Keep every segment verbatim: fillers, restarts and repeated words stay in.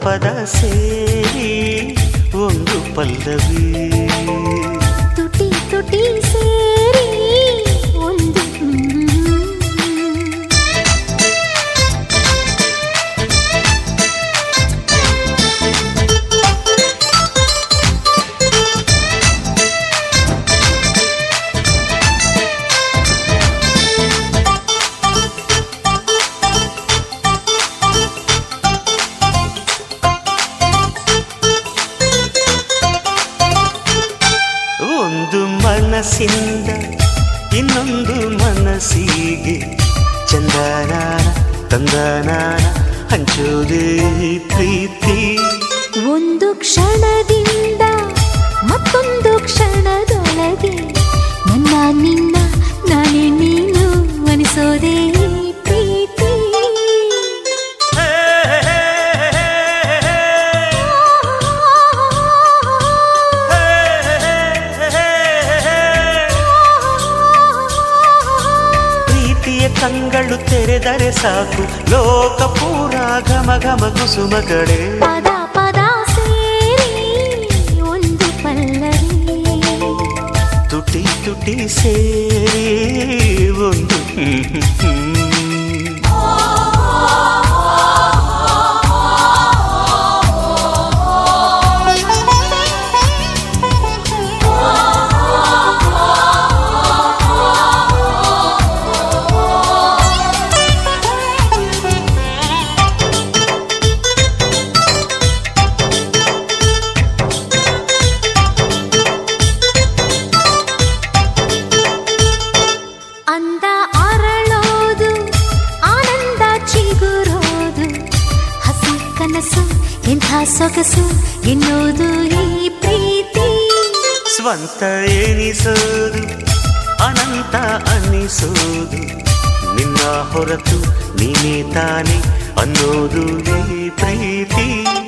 ಪದ ಸೇರಿ ಒಂದು ಪಲ್ಲವಿ ತುಟಿ ತುಟಿ ಸೇರಿ ಒಂದು ಒಂದು ಮನಸ್ಸಿಂದ ಇನ್ನೊಂದು ಮನಸ್ಸಿಗೆ ಚಂದನ ತಂದನ ಹಂಚೋದೇ ಪ್ರೀತಿ ಒಂದು ಕ್ಷಣದಿಂದ ಮತ್ತೊಂದು ಕ್ಷಣದೊಳಗೆ ನನ್ನ ನಿನ್ನ ನಾನೇ ನೀನು ಅನಿಸೋದೇ ಪ್ರೀತಿ ಕಂಗಳು ತೆರೆದರೆ ಸಾಕು ಲೋಕ ಪೂರ ಘಮ ಘಮ ಕುಸುಮ ಕಡೆ ಪದ ಪದ ಸೇರಿ ಒಂದು ಪಲ್ಲವಿ ತುಟಿ ತುಟಿ ಸೇರಿ ಒಂದು ಅಂದ ಅರಳೋದು ಆನಂದ ಚಿಗುರೋದು ಹಸಿ ಕನಸು ಎಂಥ ಸೊಗಸು ಎನ್ನುವುದು ಈ ಪ್ರೀತಿ ಸ್ವಂತ ಎನಿಸೋದು ಅನಂತ ಅನ್ನಿಸೋದು ನಿನ್ನ ಹೊರತು ನೀನೇ ತಾನೆ ಅನ್ನೋದು ಈ ಪ್ರೀತಿ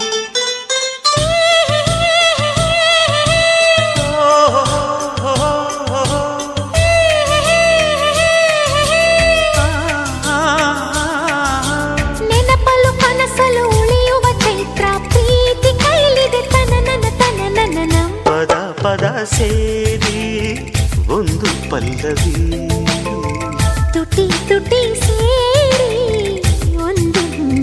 ನೆನಪಲು ಕನಸಲು ಉಳಿಯುವ ಚೈತ್ರ ಪ್ರೀತಿ ಕೈಲಿದೆ ತನನನ ತನನನ ಪದ ಪದ ಸೇರಿ ಒಂದು ಪಲ್ಲವಿ ತುಟಿ ತುಟಿ ಸೇರಿ ಒಂದು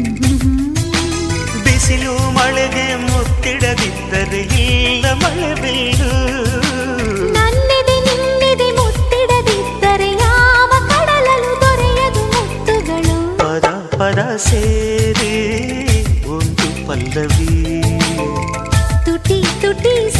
ಬಿಸಿಲು ಮಳೆಗೆ ಮುತ್ತಿಡದಿದ್ದರೆ ಇಲ್ಲ ಮಳೆ ಬೀಳು ನನ್ನೆದೆ ನಿನ್ನೆದೆ ಮುತ್ತಿಡದಿದ್ದರೆ ಯಾವ ಕಡಲಲು ದೊರೆಯದು ಮುತ್ತುಗಳು ಪದ ಪದ ಸೇರಿ ಒಂದು ಪಲ್ಲವಿ ತುಟಿ ತುಟಿ